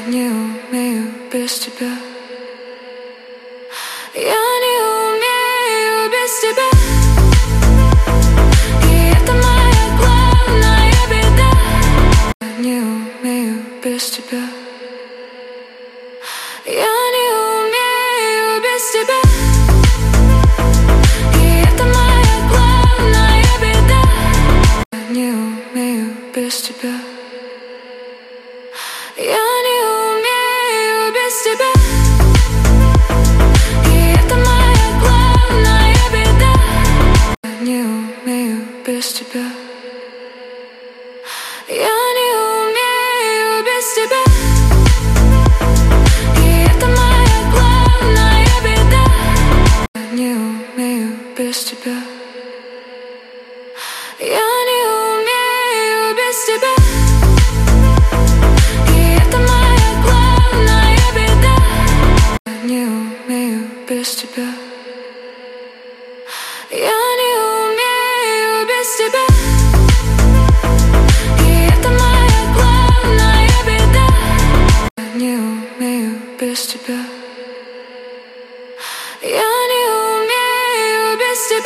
не умею без тебя. Я не умею без тебя. И это моя главная беда. Я не умею без тебя. Я не умею без тебя. И это моя главная беда. Я не умею без тебя. Я не умею без тебя. И это моя главная беда. Я не умею без тебя. Я не умею без тебя. И это моя главная беда. Я не умею без тебя. Я не умею без тебя. И это моя главная беда. Я не умею без тебя. Я не умею без тебя. И это моя главная беда. Я не умею без тебя. Я не умею без тебя.